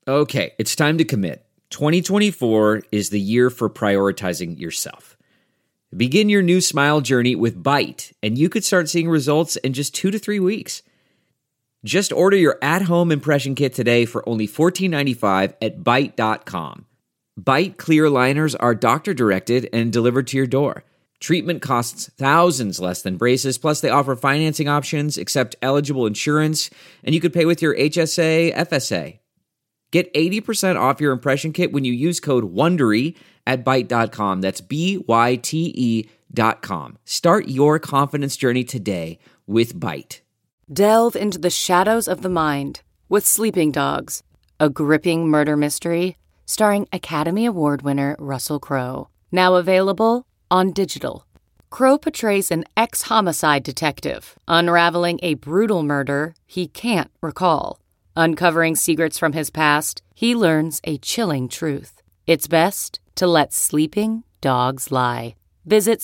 Okay, it's time to commit. 2024 is the year for prioritizing yourself. Begin your new smile journey with Byte, and you could start seeing results in just 2 to 3 weeks. Just order your at-home impression kit today for only $14.95 at Byte.com. Byte clear liners are doctor-directed and delivered to your door. Treatment costs thousands less than braces, plus they offer financing options, accept eligible insurance, and you could pay with your HSA, FSA. Get 80% off your impression kit when you use code WONDERY at Byte.com. That's BYTE.com. Start your confidence journey today with Byte. Delve into the shadows of the mind with Sleeping Dogs, a gripping murder mystery starring Academy Award winner Russell Crowe. Now available on digital. Crowe portrays an ex-homicide detective unraveling a brutal murder he can't recall. Uncovering secrets from his past, he learns a chilling truth. It's best to let sleeping dogs lie. Visit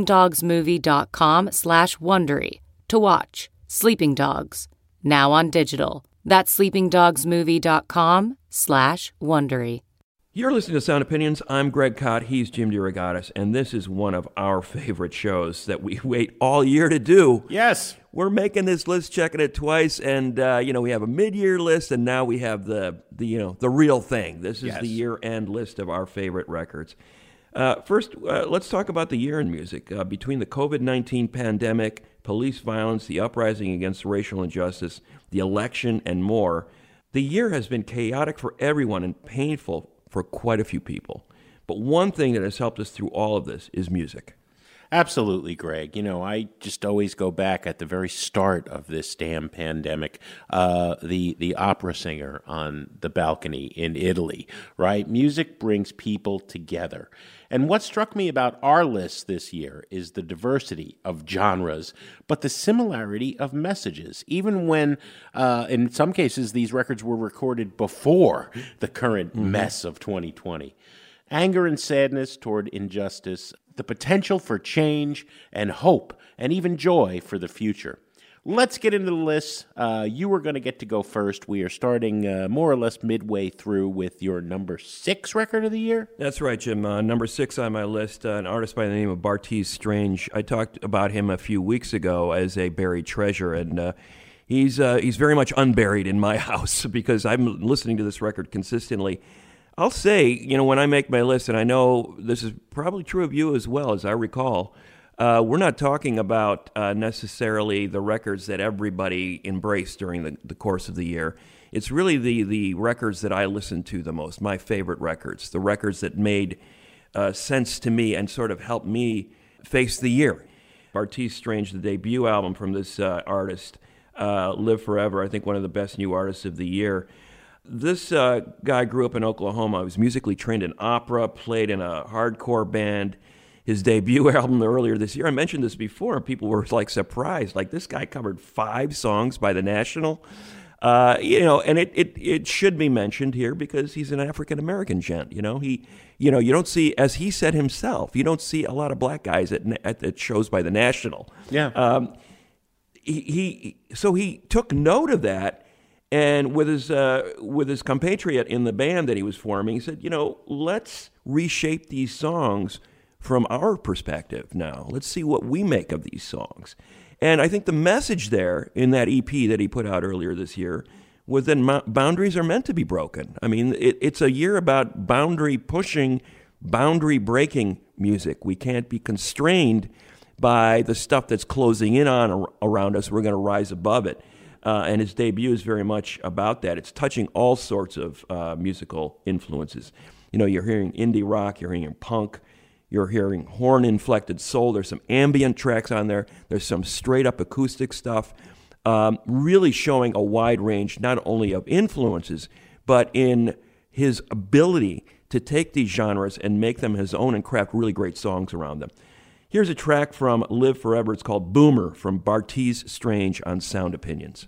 sleepingdogsmovie.com/Wondery to watch Sleeping Dogs, now on digital. That's sleepingdogsmovie.com/Wondery. You're listening to Sound Opinions. I'm Greg Kot. He's Jim DeRogatis, and this is one of our favorite shows that we wait all year to do. Yes. We're making this list, checking it twice, and we have a mid-year list, and now we have the real thing. This is the year-end list of our favorite records. First, let's talk about the year in music. Between the COVID-19 pandemic, police violence, the uprising against racial injustice, the election, and more, the year has been chaotic for everyone and painful for quite a few people. But one thing that has helped us through all of this is music. Absolutely, Greg. I just always go back at the very start of this damn pandemic, the opera singer on the balcony in Italy, right? Music brings people together. And what struck me about our list this year is the diversity of genres, but the similarity of messages, even when, in some cases, these records were recorded before the current mess of 2020. Anger and sadness toward injustice, the potential for change and hope, and even joy for the future. Let's get into the list. You were going to get to go first. We are starting more or less midway through with your number 6 record of the year. That's right, Jim. Number 6 on my list, an artist by the name of Bartees Strange. I talked about him a few weeks ago as a buried treasure, and he's very much unburied in my house because I'm listening to this record consistently. I'll say, when I make my list, and I know this is probably true of you as well, as I recall, we're not talking about necessarily the records that everybody embraced during the course of the year. It's really the records that I listened to the most, my favorite records, the records that made sense to me and sort of helped me face the year. Bartees Strange, the debut album from this artist, Live Forever, I think one of the best new artists of the year. This guy grew up in Oklahoma. He was musically trained in opera, played in a hardcore band. His debut album earlier this year, I mentioned this before, and people were surprised. This guy covered 5 songs by The National. And it should be mentioned here because he's an African-American gent. You don't see, as he said himself, you don't see a lot of black guys at shows by The National. Yeah. So he took note of that. And with his compatriot in the band that he was forming, he said, let's reshape these songs from our perspective now. Let's see what we make of these songs. And I think the message there in that EP that he put out earlier this year was that boundaries are meant to be broken. I mean, it's a year about boundary pushing, boundary breaking music. We can't be constrained by the stuff that's closing in on around us. We're going to rise above it. And his debut is very much about that. It's touching all sorts of musical influences. You're hearing indie rock, you're hearing punk, you're hearing horn-inflected soul. There's some ambient tracks on there. There's some straight-up acoustic stuff, really showing a wide range not only of influences, but in his ability to take these genres and make them his own and craft really great songs around them. Here's a track from Live Forever. It's called Boomer from Bartees Strange on Sound Opinions.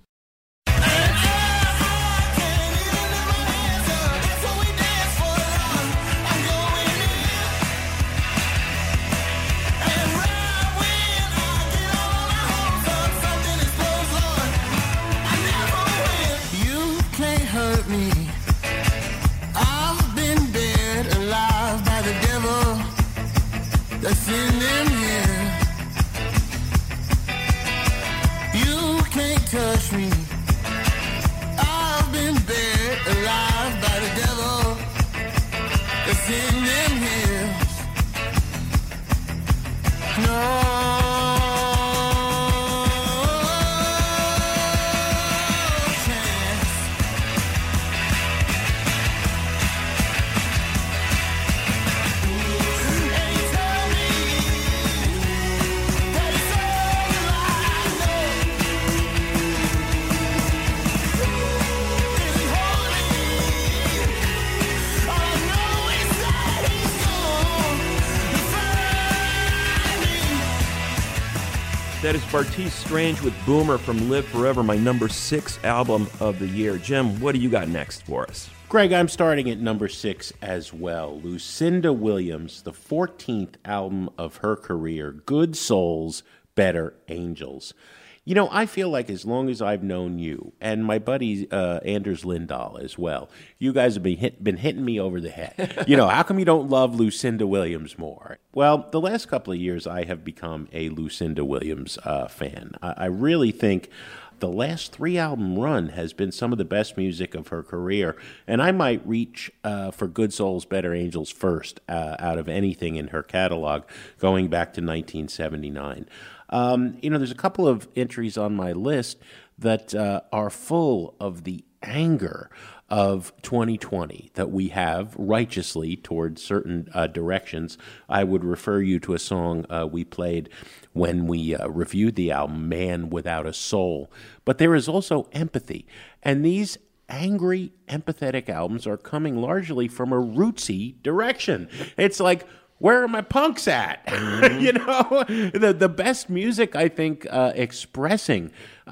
That is Bartees Strange with Boomer from Live Forever, my number 6 album of the year. Jim, what do you got next for us? Greg, I'm starting at number 6 as well. Lucinda Williams, the 14th album of her career, Good Souls, Better Angels. You know, I feel like as long as I've known you, and my buddy Anders Lindahl as well, you guys have been hitting me over the head. You know, how come you don't love Lucinda Williams more? Well, the last couple of years I have become a Lucinda Williams fan. I really think the last 3-album run has been some of the best music of her career, and I might reach for Good Souls, Better Angels first out of anything in her catalog going back to 1979. You know, there's a couple of entries on my list that are full of the anger of 2020 that we have righteously towards certain directions. I would refer you to a song we played when we reviewed the album, Man Without a Soul. But there is also empathy. And these angry, empathetic albums are coming largely from a rootsy direction. It's like, where are my punks at? You know, the best music, I think, expressing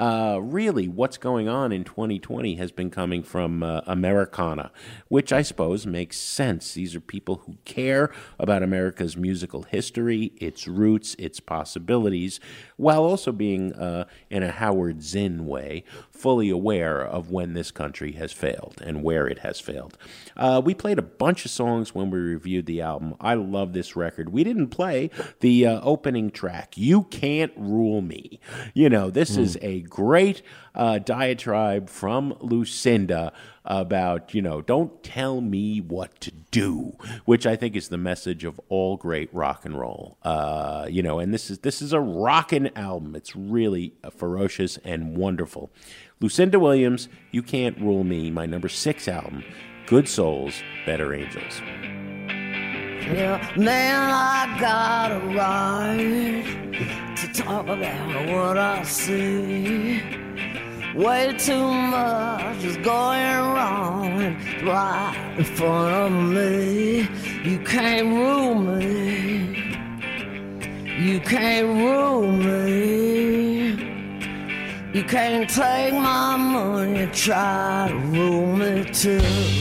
really what's going on in 2020 has been coming from Americana, which I suppose makes sense. These are people who care about America's musical history, its roots, its possibilities, while also being, in a Howard Zinn way, fully aware of when this country has failed and where it has failed. We played a bunch of songs when we reviewed the album. I love this record. We didn't play the opening track, You Can't Rule Me. You know, this is a great diatribe from Lucinda about, you know, don't tell me what to do, which I think is the message of all great rock and roll. You know, and this is a rockin' album. It's really ferocious and wonderful. Lucinda Williams, You Can't Rule Me, my number 6 album, Good Souls, Better Angels. Yeah, man, I got a right to talk about what I see. Way too much is going wrong right in front of me. You can't rule me. You can't rule me. You can't take my money and try to rule me too.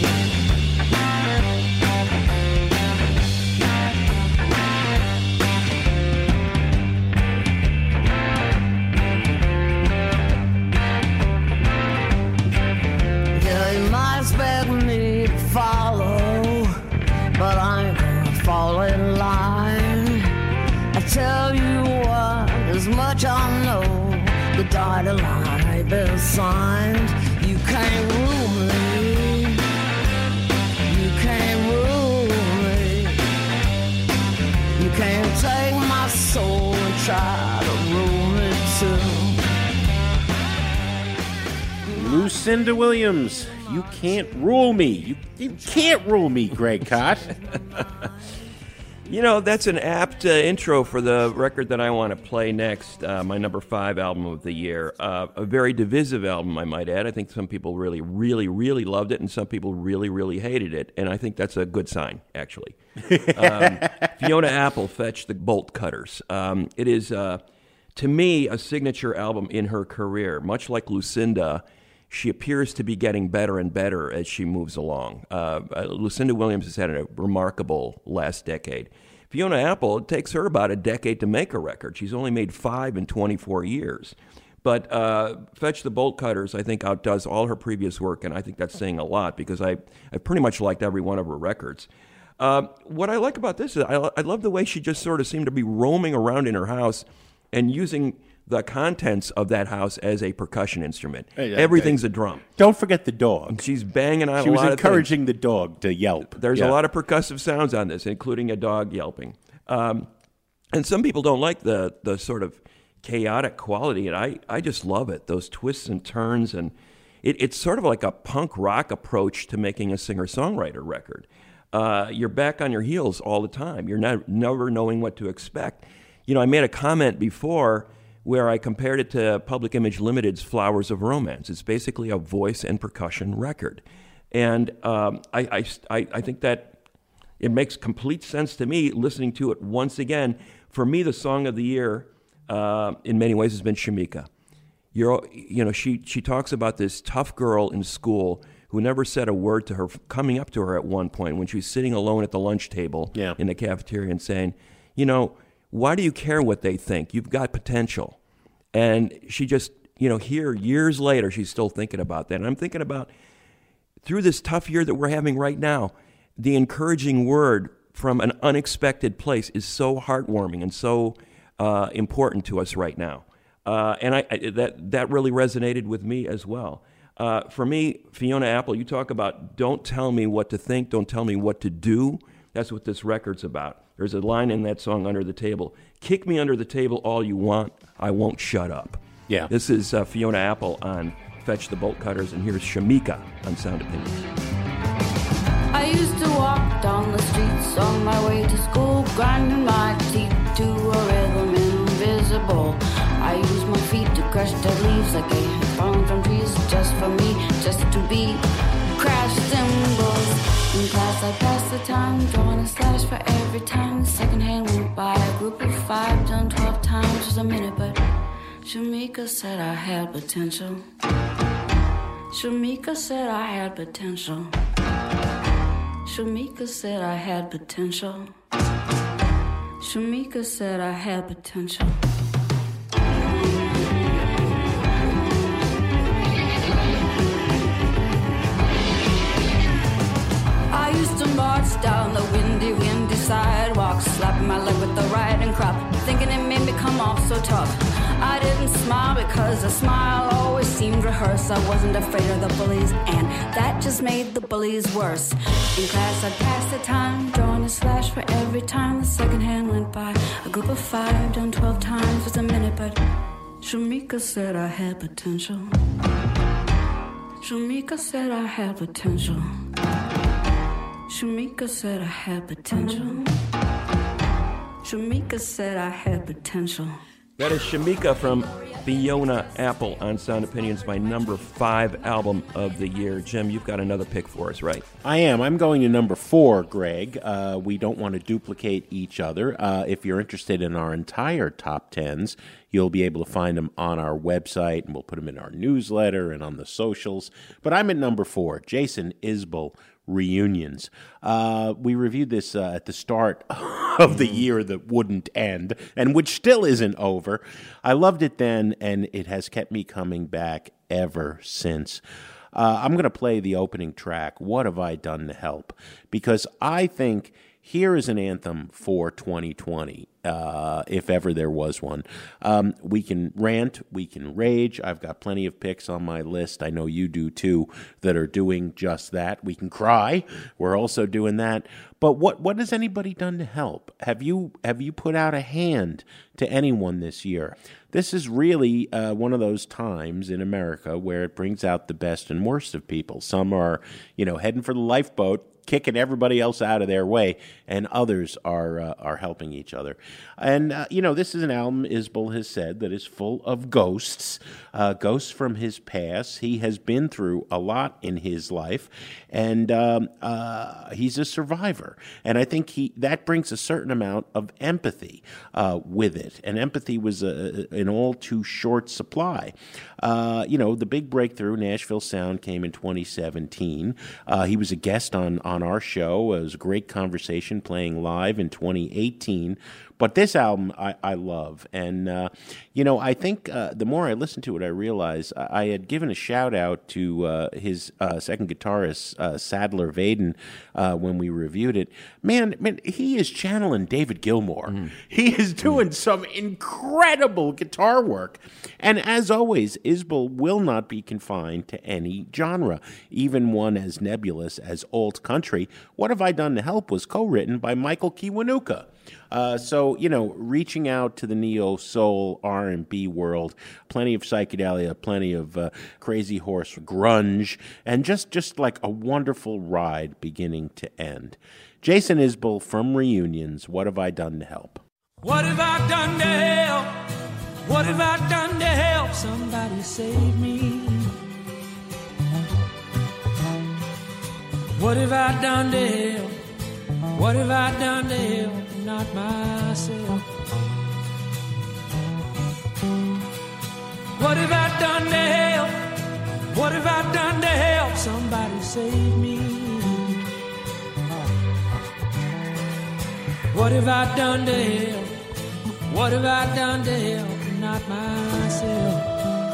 Expect me to follow, but I ain't gonna fall in line. I tell you what, as much I know, the dotted line ain't been signed. You can't rule me. You can't rule me. You can't take my soul and try to rule me too. Lucinda Williams, You Can't Rule Me. You can't rule me, Greg Kot. You know, that's an apt intro for the record that I want to play next, my number 5 album of the year. A very divisive album, I might add. I think some people really, really, really loved it, and some people really, really hated it, and I think that's a good sign, actually. Fiona Apple fetched the Bolt Cutters. It is, to me, a signature album in her career. Much like Lucinda, she appears to be getting better and better as she moves along. Lucinda Williams has had a remarkable last decade. Fiona Apple, it takes her about a decade to make a record. She's only made 5 in 24 years. But Fetch the Bolt Cutters, I think, outdoes all her previous work, and I think that's saying a lot because I pretty much liked every one of her records. What I like about this is I love the way she just sort of seemed to be roaming around in her house and using the contents of that house as a percussion instrument. Everything's a drum. Don't forget the dog. She's banging on a lot of things. She was encouraging the dog to yelp. There's a lot of percussive sounds on this, including a dog yelping. And some people don't like the sort of chaotic quality, and I just love it. Those twists and turns, and it's sort of like a punk rock approach to making a singer-songwriter record. You're back on your heels all the time. You're never knowing what to expect. You know, I made a comment before where I compared it to Public Image Limited's Flowers of Romance. It's basically a voice and percussion record. And I think that it makes complete sense to me listening to it once again. For me, the song of the year in many ways has been Shamika. She talks about this tough girl in school who never said a word to her, coming up to her at one point when she was sitting alone at the lunch table in the cafeteria and saying, why do you care what they think? You've got potential. And she just, here, years later, she's still thinking about that. And I'm thinking about, through this tough year that we're having right now, the encouraging word from an unexpected place is so heartwarming and so important to us right now. And that really resonated with me as well. For me, Fiona Apple, you talk about don't tell me what to think, don't tell me what to do. That's what this record's about. There's a line in that song, Under the Table. Kick me under the table all you want, I won't shut up. Yeah. This is Fiona Apple on Fetch the Bolt Cutters, and here's Shamika on Sound Opinions. I used to walk down the streets on my way to school, grinding my teeth to a rhythm invisible. I used my feet to crush dead leaves like they had fallen from trees, just for me, just to be crash cymbals. In class I passed the time, drawing a slash for every time the second hand went by. A group of 5 done 12 times was a minute, but Shamika said I had potential. Shamika said I had potential. Shamika said I had potential. Shamika said I had potential. I used to march down the windy sidewalk, slapping my leg with the riding crop, thinking it made me come off so tough. I didn't smile because a smile always seemed rehearsed. I wasn't afraid of the bullies, and that just made the bullies worse. In class I'd pass the time, drawing a slash for every time the second hand went by. A group of 5 done 12 times was a minute, but Shamika said I had potential. Shamika said I had potential. Shamika said I had potential. Shamika said I had potential. That is Shamika from Fiona Apple on Sound Opinions, my number 5 album of the year. Jim, you've got another pick for us, right? I am. I'm going to number 4, Greg. We don't want to duplicate each other. If you're interested in our entire top 10s, you'll be able to find them on our website, and we'll put them in our newsletter and on the socials. But I'm at number 4, Jason Isbell, Reunions. We reviewed this at the start of the year that wouldn't end, and which still isn't over. I loved it then, and it has kept me coming back ever since. I'm going to play the opening track, What Have I Done to Help? Because I think here is an anthem for 2020, if ever there was one. We can rant, we can rage. I've got plenty of picks on my list. I know you do too, that are doing just that. We can cry. We're also doing that. But what has anybody done to help? Have you put out a hand to anyone this year? This is really one of those times in America where it brings out the best and worst of people. Some are, heading for the lifeboat, kicking everybody else out of their way, and others are helping each other. And, this is an album, Isbell has said, that is full of ghosts, ghosts from his past. He has been through a lot in his life, and he's a survivor. And I think that brings a certain amount of empathy with it. And empathy was an all too short supply. The big breakthrough, Nashville Sound, came in 2017. He was a guest on our show. It was a great conversation playing live in 2018. But this album I love. And, I think the more I listen to it, I realize I had given a shout out to his second guitarist, Sadler Vaden, when we reviewed it. Man, he is channeling David Gilmour. He is doing some incredible guitar work. And as always, Isbell will not be confined to any genre, even one as nebulous as alt country. What Have I Done to Help was co-written by Michael Kiwanuka. So, reaching out to the neo-soul R&B world, plenty of psychedelia, plenty of crazy horse grunge, and just like a wonderful ride beginning to end. Jason Isbell from Reunions, What Have I Done to Help? What have I done to help? What have I done to help somebody save me? What have I done to help? What have I done to help? Not myself. What have I done to help? What have I done to help somebody save me? What have I done to help? What have I done to help? Not myself.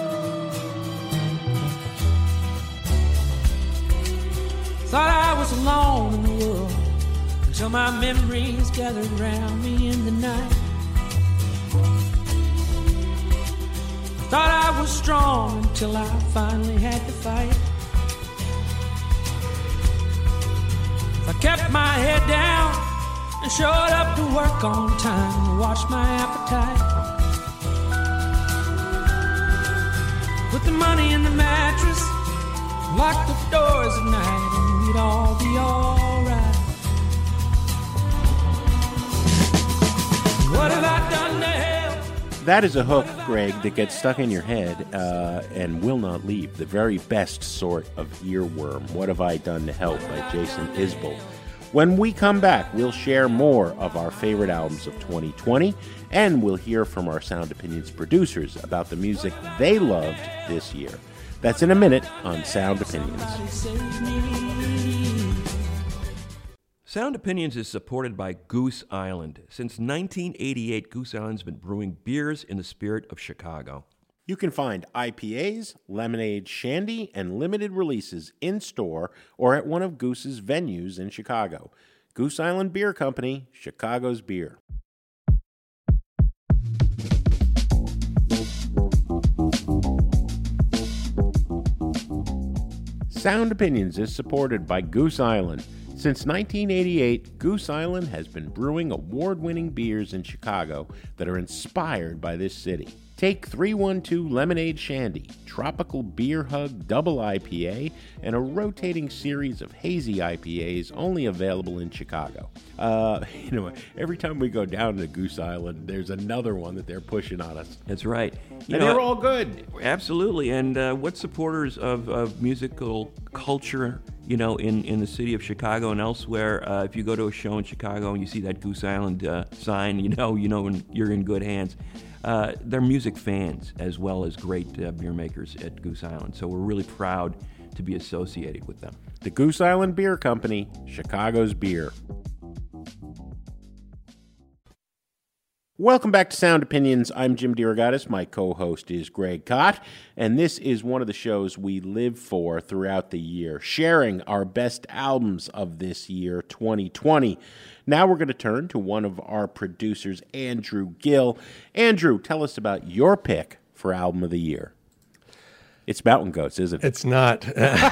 Thought I was alone in the world until my memories gathered around me in the night. Thought I was strong until I finally had to fight. I kept my head down and showed up to work on time to watch my appetite. Put the money in the mattress, lock the doors at night, and we'd all be alright. What have I done to help? That is a hook, Greg, that gets stuck in your head and will not leave. The very best sort of earworm. What Have I Done to Help by Jason Isbell. When we come back, we'll share more of our favorite albums of 2020, and we'll hear from our Sound Opinions producers about the music they loved this year. That's in a minute on Sound Opinions. Sound Opinions is supported by Goose Island. Since 1988, Goose Island's been brewing beers in the spirit of Chicago. You can find IPAs, lemonade, shandy, and limited releases in-store or at one of Goose's venues in Chicago. Goose Island Beer Company, Chicago's beer. Sound Opinions is supported by Goose Island. Since 1988, Goose Island has been brewing award-winning beers in Chicago that are inspired by this city. Take 312 Lemonade Shandy, Tropical Beer Hug Double IPA, and a rotating series of hazy IPAs only available in Chicago. Every time we go down to Goose Island, there's another one that they're pushing on us. That's right. They're all good. Absolutely. And what supporters of musical culture, in the city of Chicago and elsewhere, if you go to a show in Chicago and you see that Goose Island sign, you're in good hands. They're music fans as well as great beer makers at Goose Island. So we're really proud to be associated with them. The Goose Island Beer Company, Chicago's beer. Welcome back to Sound Opinions. I'm Jim DeRogatis. My co-host is Greg Kot, and this is one of the shows we live for throughout the year, sharing our best albums of this year, 2020. Now we're going to turn to one of our producers, Andrew Gill. Andrew, tell us about your pick for Album of the Year. It's Mountain Goats, isn't it? It's not.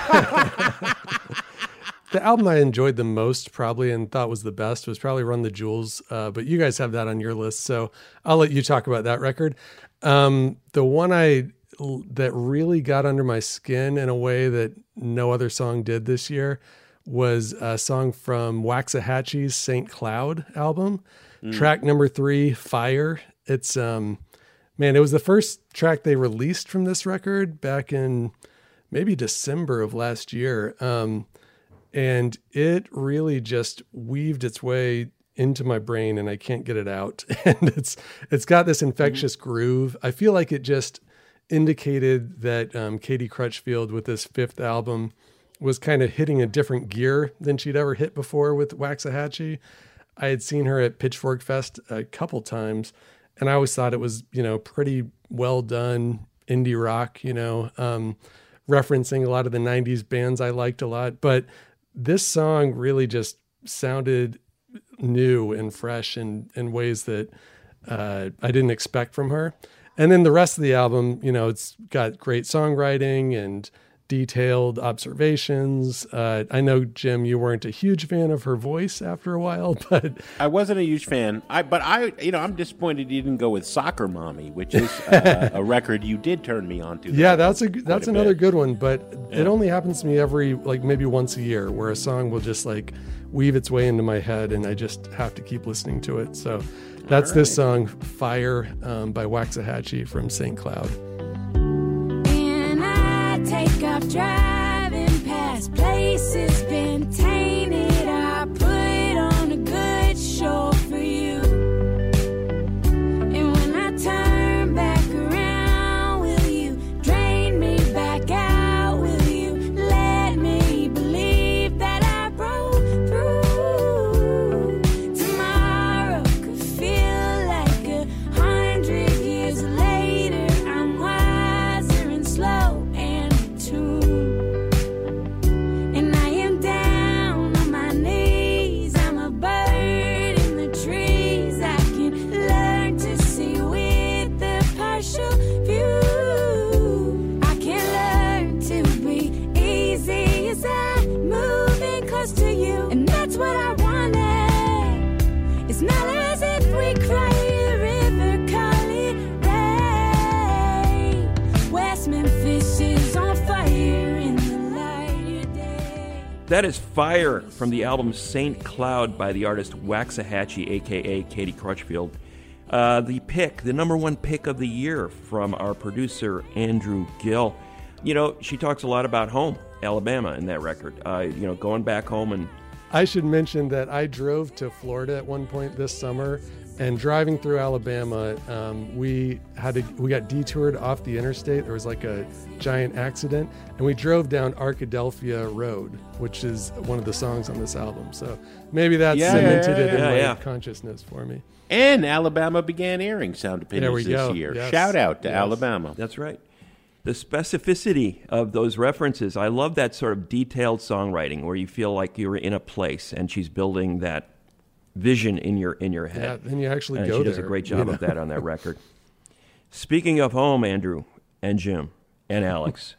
The album I enjoyed the most probably and thought was the best was probably Run the Jewels, but you guys have that on your list, so I'll let you talk about that record. The one that really got under my skin in a way that no other song did this year was a song from Waxahachie's St. Cloud album, track number 3, Fire. It's, it was the first track they released from this record back in maybe December of last year. And it really just weaved its way into my brain and I can't get it out. And it's got this infectious groove. I feel like it just indicated that Katie Crutchfield with this 5th album was kind of hitting a different gear than she'd ever hit before with Waxahachie. I had seen her at Pitchfork Fest a couple times and I always thought it was, pretty well done indie rock, referencing a lot of the 90s bands I liked a lot. But this song really just sounded new and fresh in ways that I didn't expect from her. And then the rest of the album, it's got great songwriting and detailed observations. I know, Jim, you weren't a huge fan of her voice after a while, but I wasn't a huge fan. I'm disappointed you didn't go with Soccer Mommy, which is a record you did turn me on to. Yeah, that's another good one, but it only happens to me every maybe once a year where a song will just weave its way into my head and I just have to keep listening to it. So that's this song, Fire, by Waxahachie from St. Cloud. Take off driving past places been tainted. I put on a good show for you. And when I turn back around, will you That is Fire from the album St. Cloud by the artist Waxahachie, a.k.a. Katie Crutchfield. The number one pick of the year from our producer, Andrew Gill. You know, she talks a lot about home, Alabama, in that record. Going back home. And I should mention that I drove to Florida at one point this summer, and driving through Alabama, we got detoured off the interstate. There was like a giant accident, and we drove down Arkadelphia Road, which is one of the songs on this album. So maybe that cemented it in my consciousness for me. And Alabama began airing Sound Opinions this year. Yes. Shout out to Alabama. That's right. The specificity of those references. I love that sort of detailed songwriting where you feel like you're in a place and she's building that vision in your head. Yeah, and you actually go there. She does a great job of that on that record. Speaking of home, Andrew and Jim and Alex,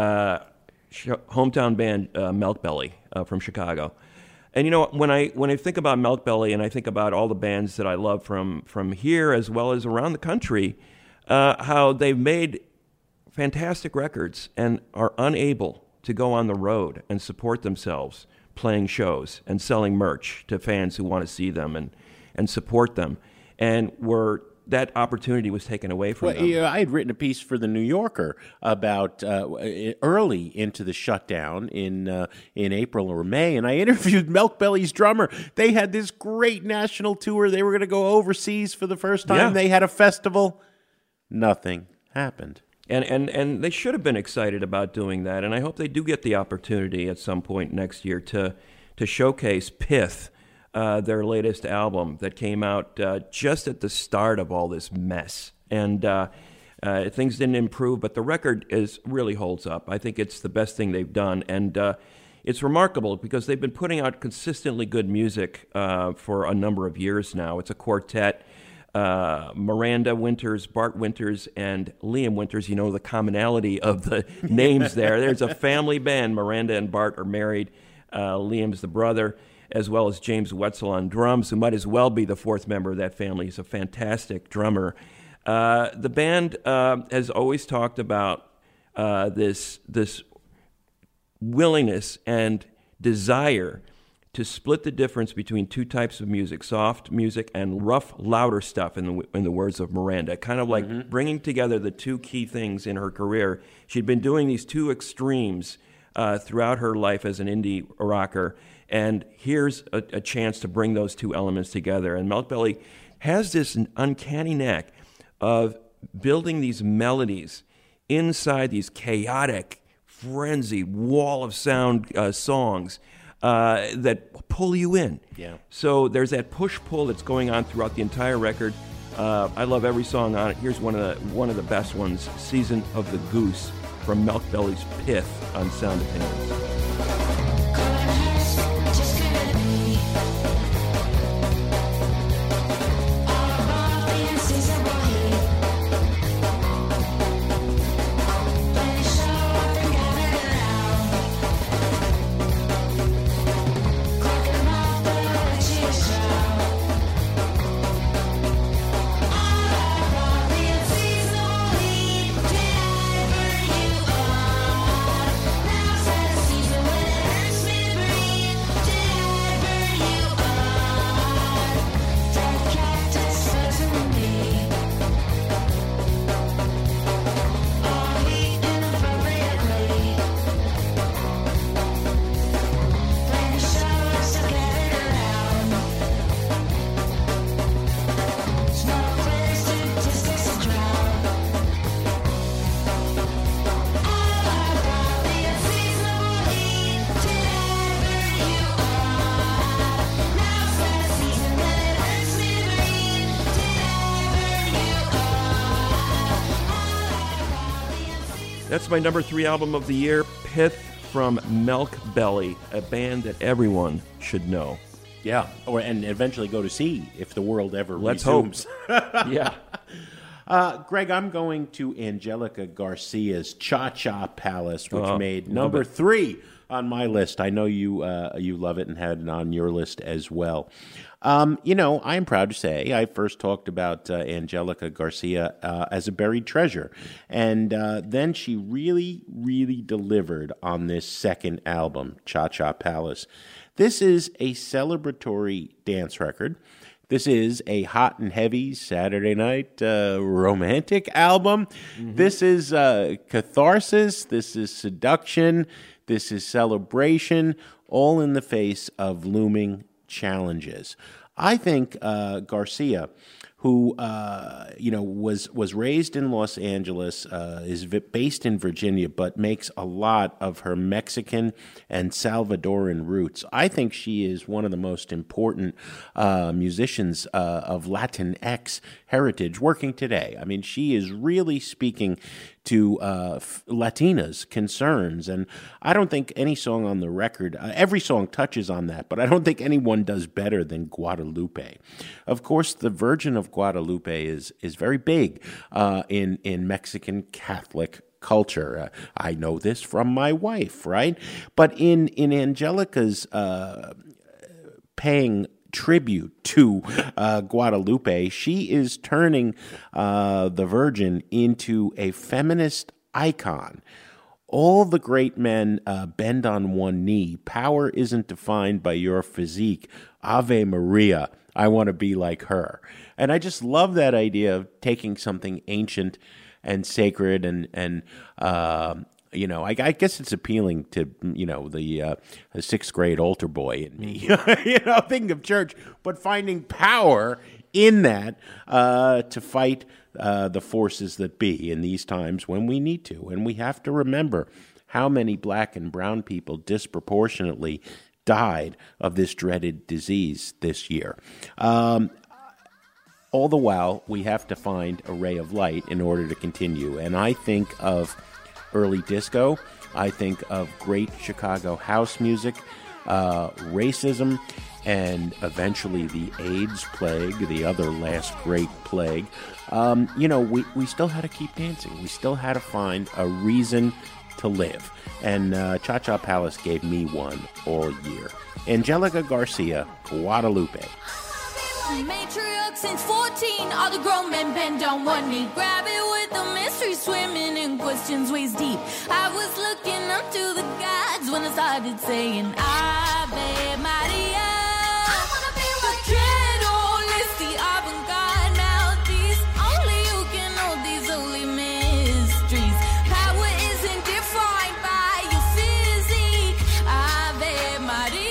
hometown band Milk Belly from Chicago. And you know, when I think about Milk Belly and I think about all the bands that I love from here as well as around the country, how they've made fantastic records and are unable to go on the road and support themselves playing shows and selling merch to fans who want to see them and support them. And that opportunity was taken away from them. Yeah, I had written a piece for the New Yorker about early into the shutdown in April or May, and I interviewed Milk Belly's drummer. They had this great national tour. They were going to go overseas for the first time. Yeah. They had a festival. Nothing happened. And they should have been excited about doing that, and I hope they do get the opportunity at some point next year to showcase Pith, their latest album that came out just at the start of all this mess. And things didn't improve, but the record really holds up. I think it's the best thing they've done, and it's remarkable because they've been putting out consistently good music for a number of years now. It's a quartet. Miranda Winters, Bart Winters, and Liam Winters. You know the commonality of the names there. There's a family band. Miranda and Bart are married. Liam's the brother, as well as James Wetzel on drums, who might as well be the fourth member of that family. He's a fantastic drummer. The band has always talked about this willingness and desire to split the difference between two types of music, soft music and rough, louder stuff, in the words of Miranda, kind of like bringing together the two key things in her career. She'd been doing these two extremes throughout her life as an indie rocker, and here's a chance to bring those two elements together. And Milk Belly has this uncanny knack of building these melodies inside these chaotic, frenzied wall of sound songs that pull you in. Yeah. So there's that push-pull that's going on throughout the entire record. I love every song on it. Here's one of the best ones, Season of the Goose from Milk Belly's Pith on Sound Opinions. That's my number 3 album of the year, Pith from Milk Belly, a band that everyone should know. Yeah, and eventually go to see if the world ever Let's resumes. hope. Yeah. Greg, I'm going to Angelica Garcia's Cha Cha Palace, which made number 3 on my list. I know you love it and had it on your list as well. I am proud to say I first talked about Angelica Garcia as a buried treasure. And then she really, really delivered on this second album, Cha Cha Palace. This is a celebratory dance record. This is a hot and heavy Saturday night romantic album. Mm-hmm. This is catharsis. This is seduction. This is celebration, all in the face of looming challenges. I think Garcia, who was raised in Los Angeles, is based in Virginia, but makes a lot of her Mexican and Salvadoran roots. I think she is one of the most important musicians of Latinx heritage working today. I mean, she is really speaking to Latinas' concerns. And I don't think any song on the record, every song touches on that, but I don't think anyone does better than Guadalupe. Of course, the Virgin of Guadalupe is very big in Mexican Catholic culture. I know this from my wife, right? But in Angelica's paying tribute to Guadalupe, she is turning the Virgin into a feminist icon. All the great men bend on one knee. Power isn't defined by your physique. Ave Maria, I want to be like her. And I just love that idea of taking something ancient and sacred and I guess it's appealing to, the sixth grade altar boy in me, thinking of church, but finding power in that to fight the forces that be in these times when we need to. And we have to remember how many black and brown people disproportionately died of this dreaded disease this year. All the while, we have to find a ray of light in order to continue. And I think of early disco. I think of great Chicago house music, racism, and eventually the AIDS plague, the other last great plague. We still had to keep dancing. We still had to find a reason to live. And Cha Cha Palace gave me one all year. Angelica Garcia, Guadalupe. Matriarch since 14, all the grown men bend on one knee. Grab it with the mystery, swimming in questions waist deep. I was looking up to the gods when I started saying Ave Maria. I wanna be like dread honesty, avant-garde melodies. Only you can know these holy mysteries. Power isn't defined by your physique. Ave Maria.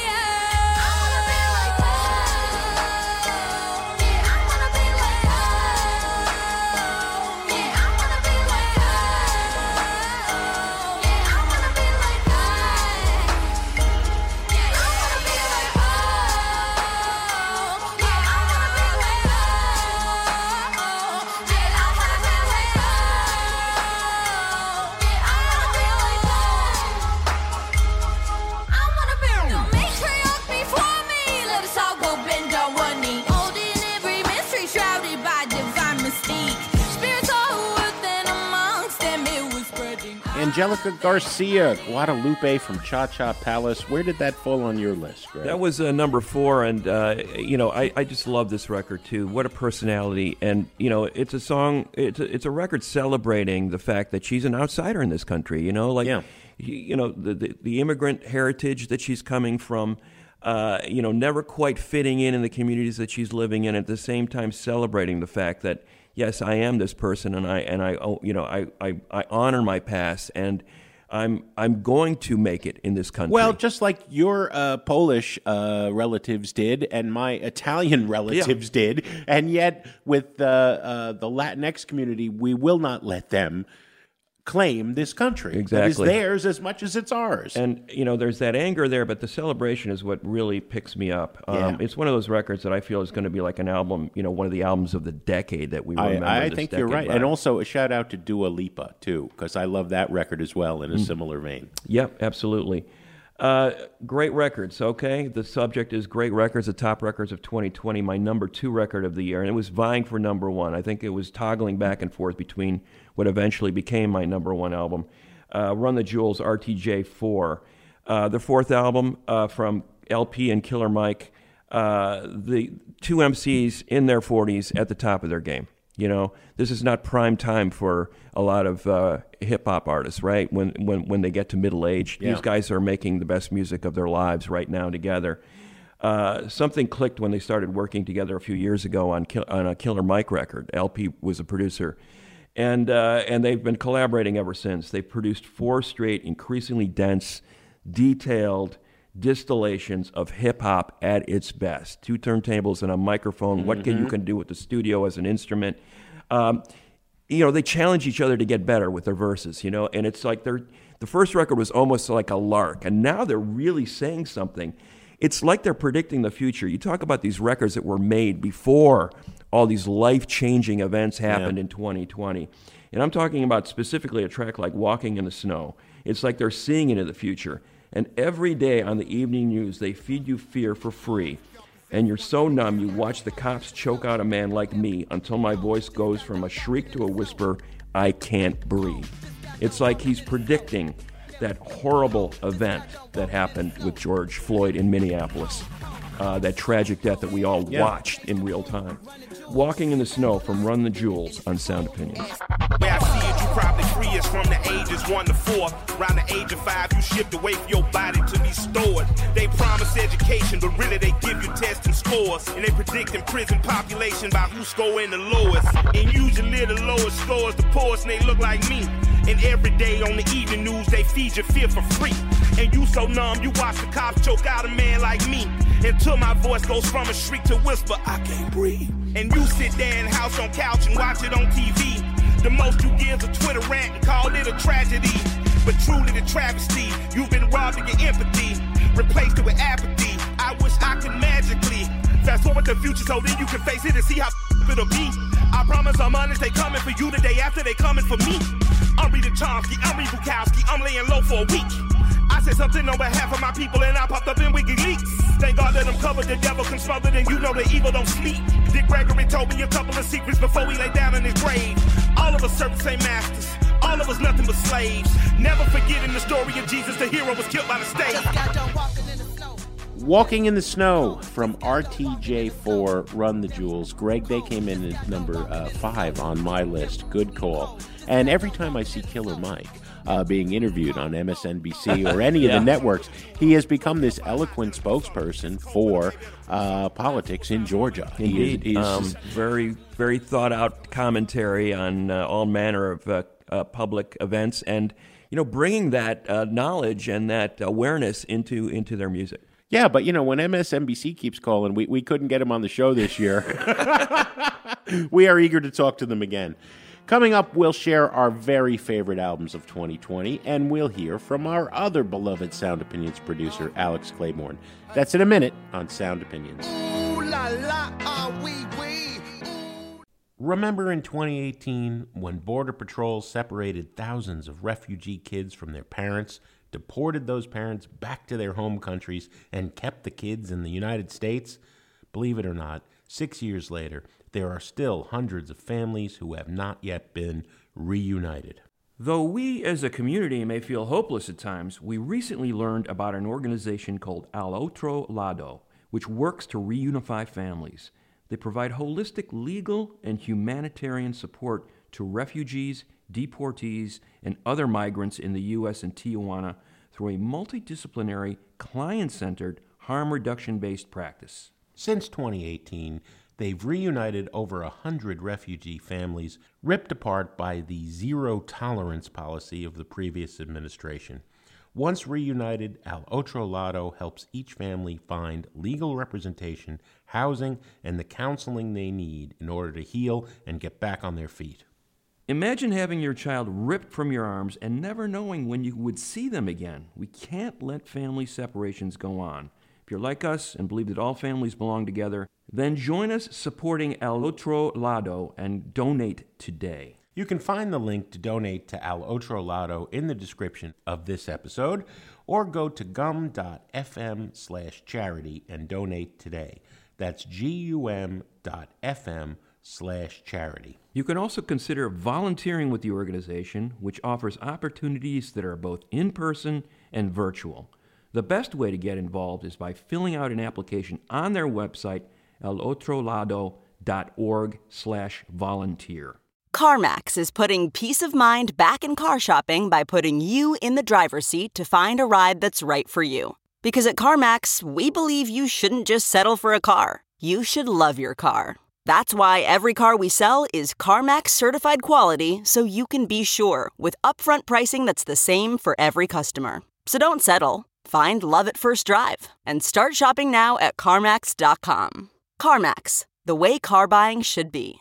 Angelica Garcia, Guadalupe from Cha Cha Palace. Where did that fall on your list, Greg? That was number 4, and I just love this record too. What a personality! And it's a song. It's a record celebrating the fact that she's an outsider in this country. The immigrant heritage that she's coming from. Never quite fitting in the communities that she's living in. At the same time, celebrating the fact that, yes, I am this person, and I honor my past, and I'm going to make it in this country. Well, just like your Polish relatives did, and my Italian relatives did, and yet with the Latinx community, we will not let them claim this country. Exactly. It is theirs as much as it's ours. And, there's that anger there, but the celebration is what really picks me up. It's one of those records that I feel is going to be like an album, one of the albums of the decade that we remember. I think you're right. And also a shout out to Dua Lipa, too, because I love that record as well in a similar vein. Yep, absolutely. Great records, okay? The subject is great records, the top records of 2020, my number 2 record of the year, and it was vying for number 1. I think it was toggling back and forth between what eventually became my number 1 album. Run the Jewels, RTJ 4. their fourth album from LP and Killer Mike. The two MCs in their 40s at the top of their game. You know, this is not prime time for a lot of hip-hop artists, right? When they get to middle age. These guys are making the best music of their lives right now together. Something clicked when they started working together a few years ago on a Killer Mike record. LP was a producer. And they've been collaborating ever since. They've produced 4 straight, increasingly dense, detailed distillations of hip-hop at its best. 2 turntables and a microphone. What you can do with the studio as an instrument. They challenge each other to get better with their verses, and it's like the first record was almost like a lark, and now they're really saying something. It's like they're predicting the future. You talk about these records that were made before all these life-changing events happened in 2020. And I'm talking about specifically a track like Walking in the Snow. It's like they're seeing into the future. And every day on the evening news, they feed you fear for free. And you're so numb, you watch the cops choke out a man like me until my voice goes from a shriek to a whisper, I can't breathe. It's like he's predicting that horrible event that happened with George Floyd in Minneapolis, that tragic death that we all watched in real time. Walking in the Snow from Run the Jewels on Sound Opinions. Where I see it, you probably free us from the ages 1 to 4. Around the age of 5, you shipped away for your body to be stored. They promise education, but really they give you tests and scores. And they predicting prison population by who's scoring the lowest. And usually the lowest scores the poorest, and they look like me. And every day on the evening news, they feed you fear for free. And you so numb, you watch the cops choke out a man like me. Until my voice goes from a shriek to whisper, I can't breathe. And you sit there in house on couch and watch it on TV. The most you give is a Twitter rant and call it a tragedy. But truly the travesty, you've been robbed of your empathy, replaced it with apathy. I wish I could magically fast forward the future so then you can face it and see how it'll be. I promise I'm honest, they coming for you the day after they coming for me. I'm reading Chomsky, I'm reading Bukowski, I'm laying low for a week. I said something on behalf of my people and I popped up in WikiLeaks. Thank God that I'm covered, the devil can smother, and you know the evil don't sleep. Dick Gregory told me a couple of secrets before he lay down in his grave. All of us serve the same masters, all of us nothing but slaves. Never forgetting the story of Jesus, the hero was killed by mistake. Walking in the Snow from RTJ4, Run the Jewels. Greg, they came in at number 5 on my list. Good call. And every time I see Killer Mike being interviewed on MSNBC or any of the networks, he has become this eloquent spokesperson for politics in Georgia. Indeed. He's very, very thought-out commentary on all manner of public events and, bringing that knowledge and that awareness into their music. Yeah, but, when MSNBC keeps calling, we couldn't get him on the show this year. We are eager to talk to them again. Coming up, we'll share our very favorite albums of 2020, and we'll hear from our other beloved Sound Opinions producer, Alex Claiborne. That's in a minute on Sound Opinions. Ooh la la, ah wee wee. Remember in 2018 when Border Patrol separated thousands of refugee kids from their parents, deported those parents back to their home countries, and kept the kids in the United States? Believe it or not, 6 years later, there are still hundreds of families who have not yet been reunited. Though we as a community may feel hopeless at times, we recently learned about an organization called Al Otro Lado, which works to reunify families. They provide holistic legal and humanitarian support to refugees, deportees, and other migrants in the U.S. and Tijuana through a multidisciplinary, client-centered, harm reduction-based practice. Since 2018, they've reunited over 100 refugee families ripped apart by the zero-tolerance policy of the previous administration. Once reunited, Al Otro Lado helps each family find legal representation, housing, and the counseling they need in order to heal and get back on their feet. Imagine having your child ripped from your arms and never knowing when you would see them again. We can't let family separations go on. If you're like us and believe that all families belong together, then join us supporting Al Otro Lado and donate today. You can find the link to donate to Al Otro Lado in the description of this episode, or go to gum.fm/charity and donate today. That's gum.fm/charity. You can also consider volunteering with the organization, which offers opportunities that are both in-person and virtual. The best way to get involved is by filling out an application on their website, elotrolado.org/volunteer. CarMax is putting peace of mind back in car shopping by putting you in the driver's seat to find a ride that's right for you. Because at CarMax, we believe you shouldn't just settle for a car. You should love your car. That's why every car we sell is CarMax certified quality, so you can be sure with upfront pricing that's the same for every customer. So don't settle. Find love at first drive and start shopping now at CarMax.com. CarMax, the way car buying should be.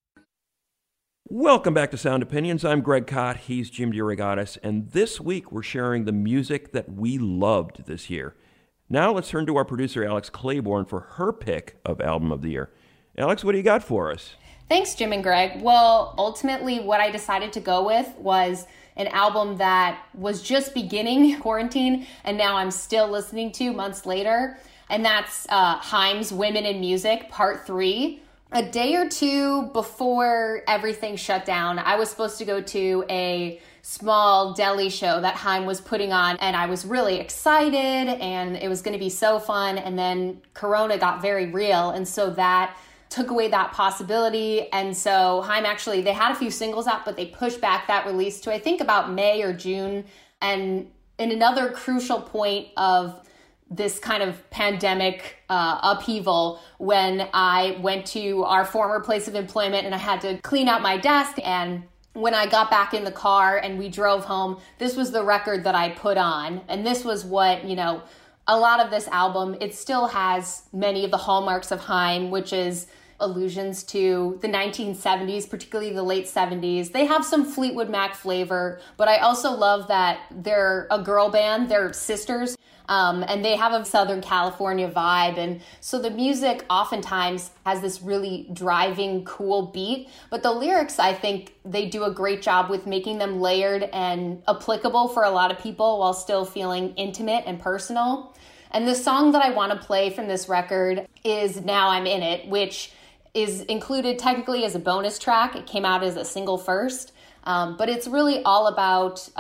Welcome back to Sound Opinions. I'm Greg Kot. He's Jim DeRogatis. And this week we're sharing the music that we loved this year. Now let's turn to our producer, Alex Claiborne, for her pick of Album of the Year. Alex, what do you got for us? Thanks, Jim and Greg. Well, ultimately, what I decided to go with was an album that was just beginning quarantine, and now I'm still listening to months later. And that's Haim's Women in Music, Part 3. A day or two before everything shut down, I was supposed to go to a small deli show that Haim was putting on, and I was really excited, and it was going to be so fun. And then Corona got very real, and so that took away that possibility. And so Haim actually, they had a few singles out, but they pushed back that release to I think about May or June. And in another crucial point of this kind of pandemic upheaval, when I went to our former place of employment and I had to clean out my desk, and when I got back in the car and we drove home, this was the record that I put on. And this was what, a lot of this album, it still has many of the hallmarks of Haim, which is allusions to the 1970s, particularly the late 70s. They have some Fleetwood Mac flavor, but I also love that they're a girl band, they're sisters, and they have a Southern California vibe. And so the music oftentimes has this really driving, cool beat, but the lyrics, I think they do a great job with making them layered and applicable for a lot of people while still feeling intimate and personal. And the song that I want to play from this record is Now I'm In It, which is included technically as a bonus track. It came out as a single first, but it's really all about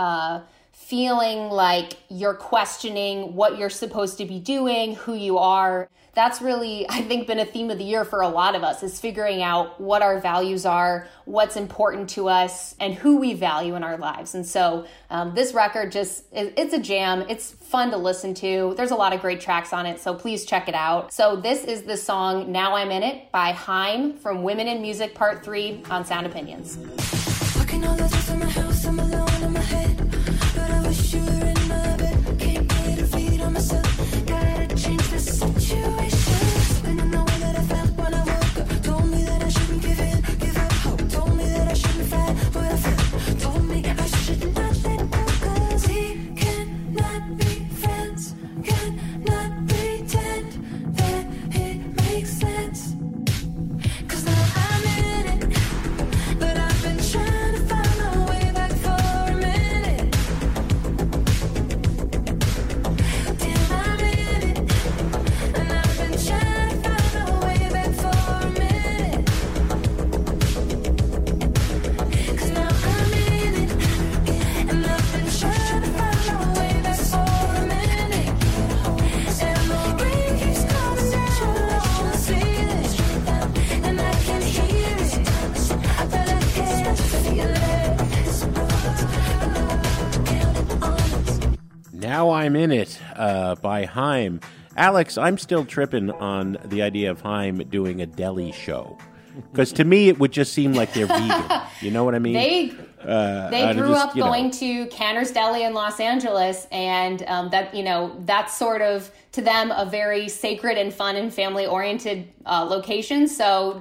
feeling like you're questioning what you're supposed to be doing, who you are. That's really, I think, been a theme of the year for a lot of us, is figuring out what our values are, what's important to us, and who we value in our lives. And so this record it's a jam. It's fun to listen to. There's a lot of great tracks on it, so please check it out. So this is the song Now I'm In It by Haim from Women in Music Part 3 on Sound Opinions. Working all the way from my house, I'm alone in my head, but I wish you were in my bed. Can't get a read on myself, gotta change the situation. Spinning the way that I felt when I woke up. Told me that I shouldn't give up hope. Told me that I shouldn't fight what I felt. Told me I should not let go, 'cause he cannot be friends, cannot pretend that it makes sense. 'Cause now I'm in it, but I've been trying to find my way back for a minute. Damn, I'm in it, and I've been trying to find my way back for a minute. 'Cause now I'm in it, and I've been trying to find my way back for a minute. And the rain keeps coming down, I wanna see it, and I can hear it, but I can't feel it. Now I'm In It by Haim. Alex, I'm still tripping on the idea of Haim doing a deli show. Because to me, it would just seem like they're vegan. You know what I mean? They grew up going to Canner's Deli in Los Angeles, and that's sort of, to them, a very sacred and fun and family-oriented location. So,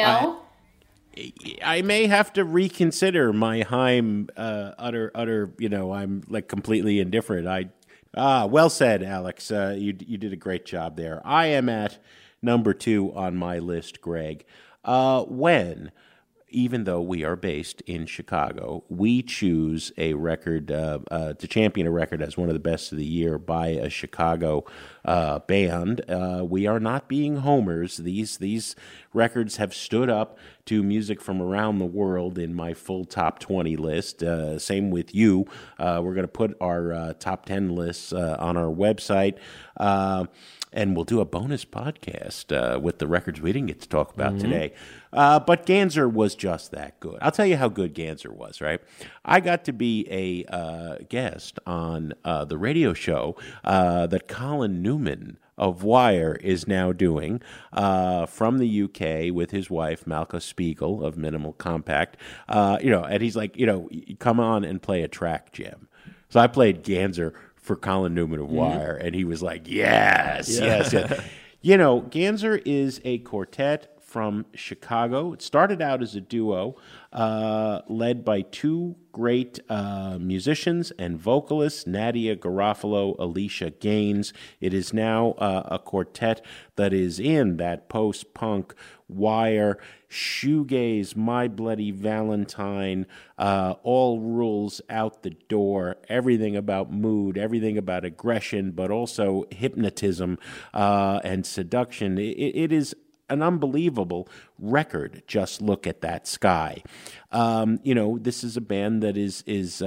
I may have to reconsider my Haim utter, I'm like completely indifferent. Well said, Alex. You did a great job there. I am at number 2 on my list, Greg. When even though we are based in Chicago, we choose a record to champion a record as one of the best of the year by a Chicago band. We are not being homers. These records have stood up to music from around the world in my full top 20 list. Same with you. We're going to put our top 10 lists on our website. And we'll do a bonus podcast with the records we didn't get to talk about today. But Ganser was just that good. I'll tell you how good Ganser was, right? I got to be a guest on the radio show that Colin Newman of Wire is now doing from the UK with his wife, Malka Spiegel of Minimal Compact. And he's like, come on and play a track, Jim. So I played Ganser for Colin Newman of Wire, and he was like, yes. Ganser is a quartet from Chicago. It started out as a duo led by two great musicians and vocalists, Nadia Garofalo, Alicia Gaines. It is now a quartet that is in that post-punk Wire, shoegaze, My Bloody Valentine, all rules out the door, everything about mood, everything about aggression, but also hypnotism and seduction. It is an unbelievable record. Just look at that sky. This is a band that is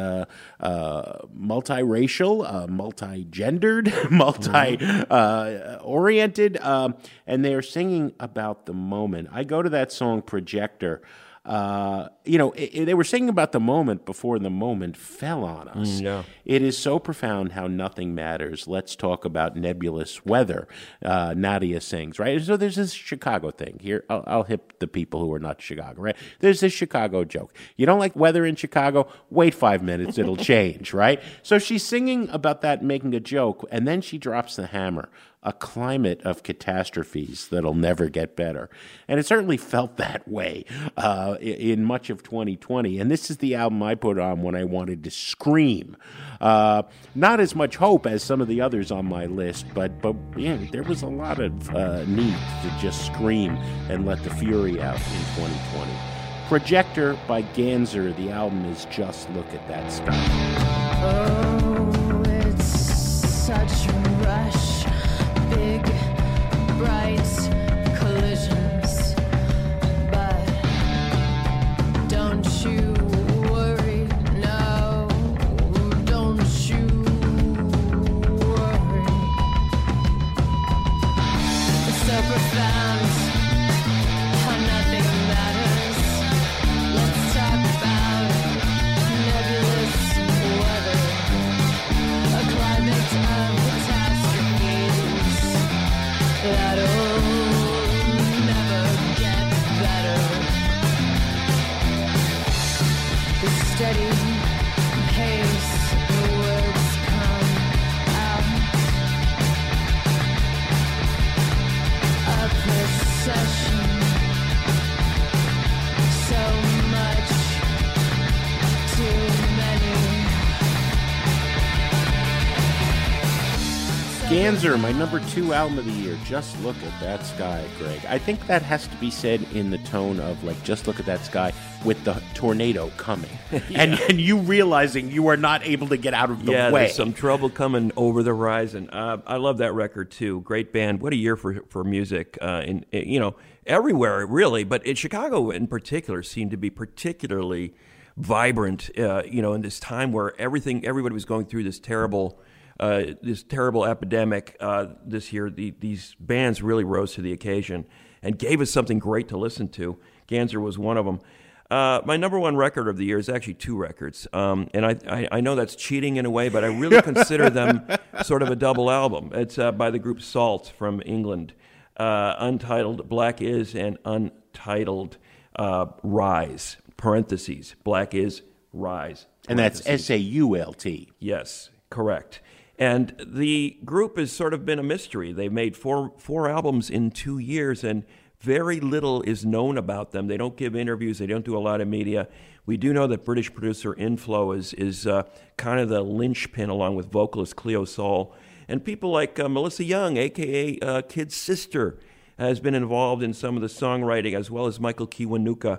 multiracial, multi-gendered, multi-oriented, and they are singing about the moment. I go to that song Projector. They were singing about the moment before the moment fell on us. It is so profound how nothing matters. Let's talk about nebulous weather. Nadia sings, right? So there's this Chicago thing here. I'll hit the people who are not Chicago, right? There's this Chicago joke. You don't like weather in Chicago? Wait 5 minutes, it'll change, right? So she's singing about that, making a joke, and then she drops the hammer. A climate of catastrophes that'll never get better. And it certainly felt that way in much of 2020. And this is the album I put on when I wanted to scream. Not as much hope as some of the others on my list, but there was a lot of need to just scream and let the fury out in 2020. Projector by Ganser. The album is Just Look at That Sky. Oh, it's such a rush. Big, bright collisions, but don't you worry, no, don't you worry. It's so profound how nothing matters. Let's talk about nebulous weather, a climate of catastrophes that'll never get better. The steady pace, the words come out. A procession, so much, too many. Ganser, my number 2 album of the year. Just Look at That Sky, Greg. I think that has to be said in the tone of, like, just look at that sky with the tornado coming. and you realizing you are not able to get out of the way. There's some trouble coming over the horizon. I love that record, too. Great band. What a year for music. Everywhere, really. But in Chicago, in particular, seemed to be particularly vibrant, in this time where everybody was going through this terrible epidemic this year. These bands really rose to the occasion and gave us something great to listen to. Ganser was one of them. My number 1 record of the year is actually 2 records. And I know that's cheating in a way, but I really consider them sort of a double album. It's by the group Salt from England. Untitled Black Is and Untitled Rise, parentheses, Black Is Rise. And that's S-A-U-L-T. Yes, correct. And the group has sort of been a mystery. They made four albums in 2 years, and very little is known about them. They don't give interviews. They don't do a lot of media. We do know that British producer Inflow is kind of the linchpin, along with vocalist Cleo Sol. And people like Melissa Young, a.k.a. Kid's sister, has been involved in some of the songwriting, as well as Michael Kiwanuka.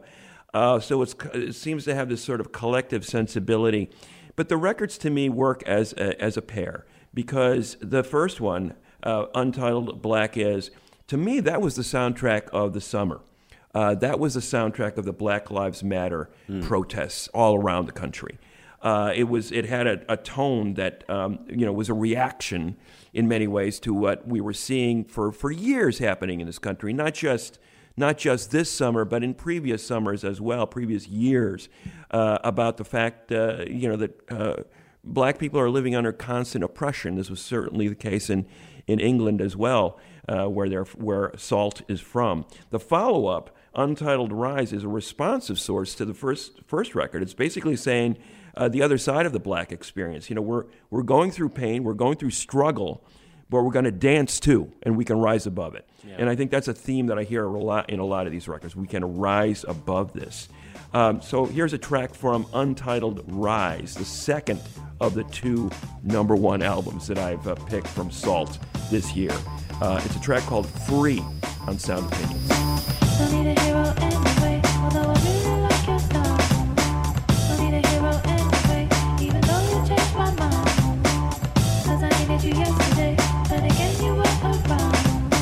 So it seems to have this sort of collective sensibility. But the records to me work as a pair, because the first one, Untitled Black Is, to me, that was the soundtrack of the summer. That was the soundtrack of the Black Lives Matter protests all around the country. It had a tone that was a reaction in many ways to what we were seeing for years happening in this country, not just this summer, but in previous summers as well, previous years, about the fact that black people are living under constant oppression. This was certainly the case in England as well, where SAULT is from. The follow-up, Untitled Rise, is a responsive source to the first record. It's basically saying the other side of the black experience. We're going through pain, we're going through struggle, but we're going to dance too, and we can rise above it. Yeah. And I think that's a theme that I hear a lot in a lot of these records. We can rise above this. So here's a track from Untitled Rise, the second of the two #1 albums that I've picked from SAULT this year. It's a track called Free on Sound Opinions. Don't need a hero anyway, although I really like your style. Don't need a hero anyway, even though you changed my mind. 'Cause I needed you yesterday, but again you were around.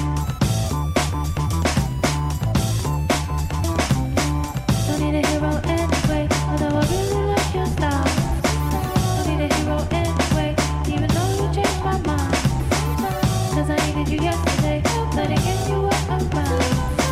Don't need a hero anyway, although I really like your style. Don't need a hero anyway, even though you changed my mind. 'Cause I needed you yesterday, but again you were around.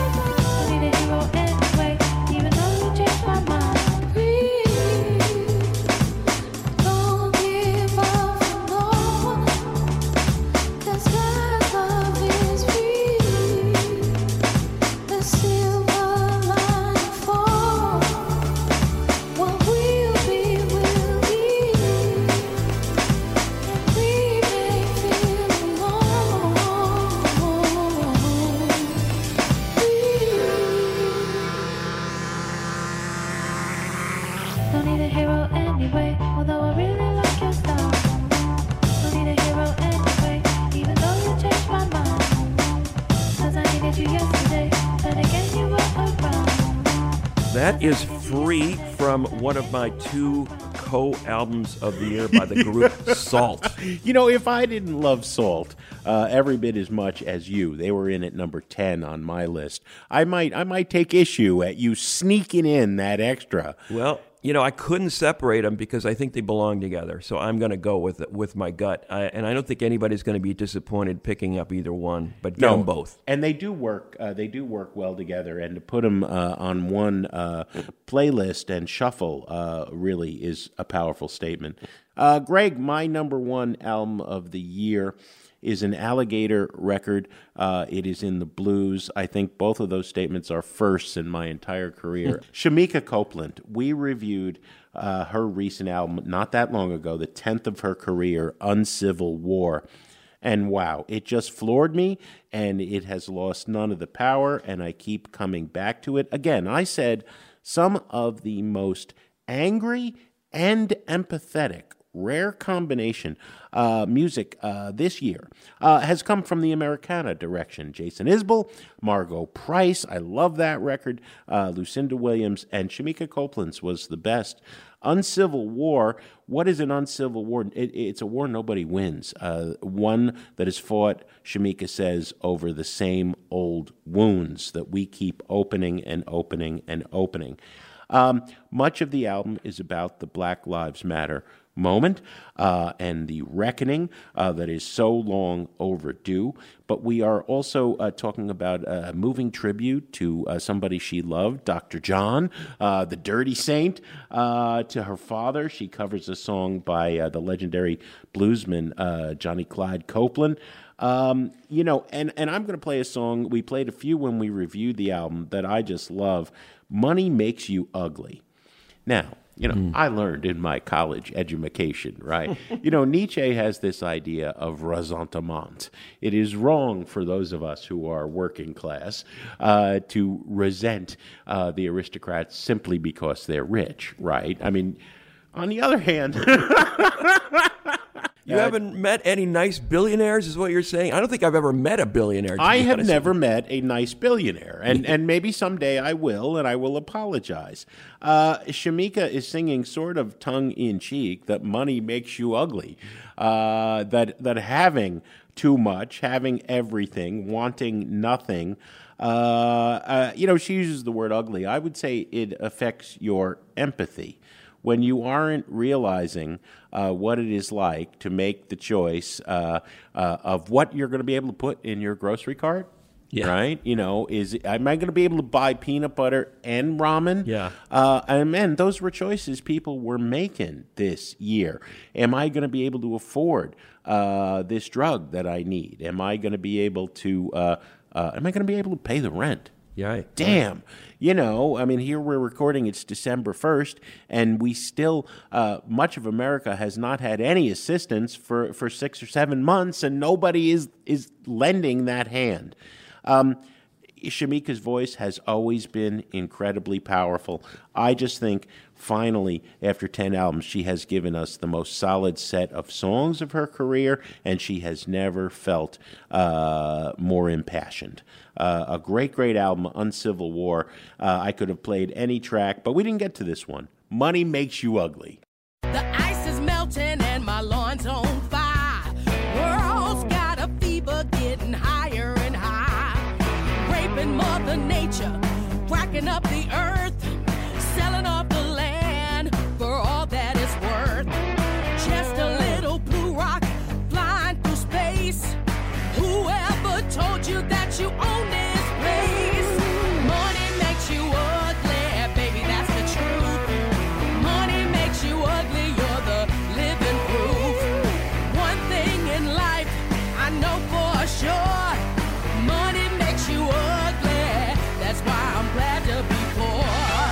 That is Free from one of my two co-albums of the year by the group SAULT. If I didn't love SAULT every bit as much as you, they were in at number 10 on my list, I might take issue at you sneaking in that extra. Well, I couldn't separate them because I think they belong together. So I'm going to go with my gut. And I don't think anybody's going to be disappointed picking up either one, but get them both. And they do work. They do work well together. And to put them on one playlist and shuffle really is a powerful statement. Greg, my #1 album of the year is an Alligator record. It is in the blues. I think both of those statements are firsts in my entire career. Shemekia Copeland, we reviewed her recent album not that long ago, the 10th of her career, Uncivil War. And wow, it just floored me, and it has lost none of the power, and I keep coming back to it. Again, I said some of the most angry and empathetic, rare combination music this year has come from the Americana direction. Jason Isbell, Margot Price, I love that record, Lucinda Williams, and Shemekia Copeland's was the best. Uncivil War, what is an uncivil war? It's a war nobody wins. One that is fought, Shemekia says, over the same old wounds that we keep opening and opening and opening. Much of the album is about the Black Lives Matter moment and the reckoning that is so long overdue. But we are also talking about a moving tribute to somebody she loved, Dr. John, the Dirty Saint, to her father. She covers a song by the legendary bluesman Johnny Clyde Copeland. And I'm going to play a song. We played a few when we reviewed the album that I just love. Money Makes You Ugly. Now, I learned in my college education, right? Nietzsche has this idea of ressentiment. It is wrong for those of us who are working class to resent the aristocrats simply because they're rich, right? I mean, on the other hand, You haven't met any nice billionaires, is what you're saying? I don't think I've ever met a billionaire. I have never met a nice billionaire, and maybe someday I will, and I will apologize. Shamika is singing sort of tongue-in-cheek that money makes you ugly, that having too much, having everything, wanting nothing. She uses the word ugly. I would say it affects your empathy. When you aren't realizing what it is like to make the choice of what you're going to be able to put in your grocery cart, right? Am I going to be able to buy peanut butter and ramen? Yeah. And those were choices people were making this year. Am I going to be able to afford this drug that I need? Am I going to be able to pay the rent? Yeah. Damn. Here we're recording, it's December 1st, and we still, much of America has not had any assistance for 6 or 7 months, and nobody is lending that hand. Shamika's voice has always been incredibly powerful. I just think, finally, after 10 albums, she has given us the most solid set of songs of her career, and she has never felt more impassioned. A great, great album, Uncivil War. I could have played any track, but we didn't get to this one. Money Makes You Ugly. The ice is melting and my lawn's on fire. World's got a fever getting higher and higher. Raping Mother Nature, cracking up the earth, selling off the land for all that it's worth. Just a little blue rock flying through space. Whoever told you that you own this place? Money makes you ugly, baby, that's the truth. Money makes you ugly, you're the living proof. One thing in life I know for sure, money makes you ugly. That's why I'm glad to be poor.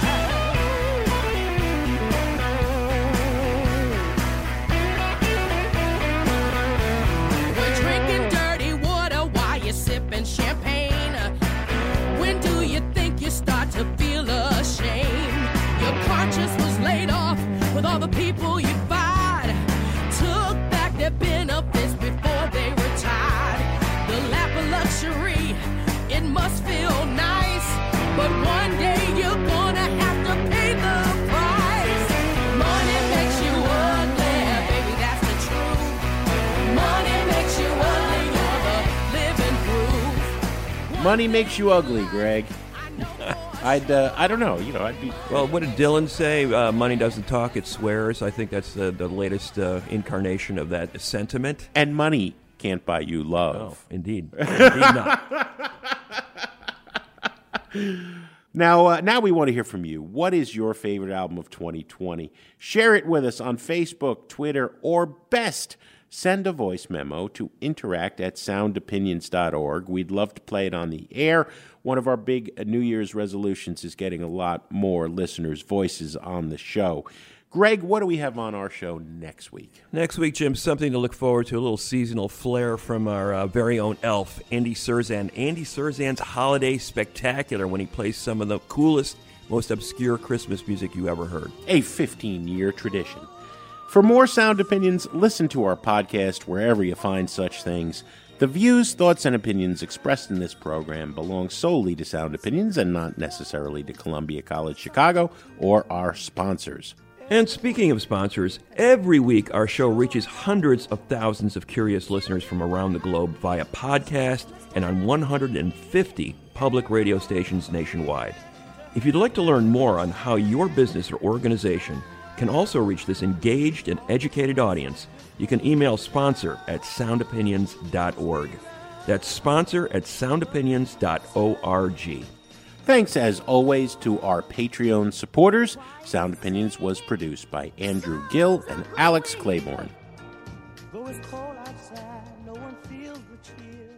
We're drinking dirty water while you're sipping champagne. When do you think you start to feel ashamed? Your conscience was laid off with all the people you fired. Took back their benefits before they retired. The lap of luxury, it must feel nice, but one day you're gonna have to pay the price. Money makes you ugly, baby, that's the truth. Money makes you ugly, you're the living proof. Money Makes You Ugly, Greg. I don't know. I'd be... Well, what did Dylan say? Money doesn't talk, it swears. I think that's the latest incarnation of that sentiment. And money can't buy you love. Oh, indeed. Indeed not. Now we want to hear from you. What is your favorite album of 2020? Share it with us on Facebook, Twitter, or best, send a voice memo to interact@soundopinions.org. We'd love to play it on the air. One of our big New Year's resolutions is getting a lot more listeners' voices on the show. Greg, what do we have on our show next week? Next week, Jim, something to look forward to, a little seasonal flair from our very own elf, Andy Surzan. Andy Surzan's Holiday Spectacular, when he plays some of the coolest, most obscure Christmas music you ever heard. A 15-year tradition. For more Sound Opinions, listen to our podcast wherever you find such things. The views, thoughts, and opinions expressed in this program belong solely to Sound Opinions and not necessarily to Columbia College Chicago or our sponsors. And speaking of sponsors, every week our show reaches hundreds of thousands of curious listeners from around the globe via podcast and on 150 public radio stations nationwide. If you'd like to learn more on how your business or organization can also reach this engaged and educated audience, you can email sponsor@soundopinions.org. That's sponsor@soundopinions.org. Thanks, as always, to our Patreon supporters. Sound Opinions was produced by Andrew Gill and Alex Claiborne. Though it's cold outside, no one feels the chill.